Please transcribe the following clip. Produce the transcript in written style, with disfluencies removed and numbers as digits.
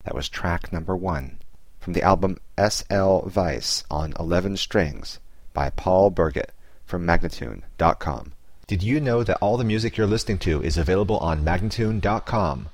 That was track number 1 from the album S.L. Weiss on 11 Strings by Paul Burgett from Magnatune.com. Did you know that all the music you're listening to is available on Magnatune.com?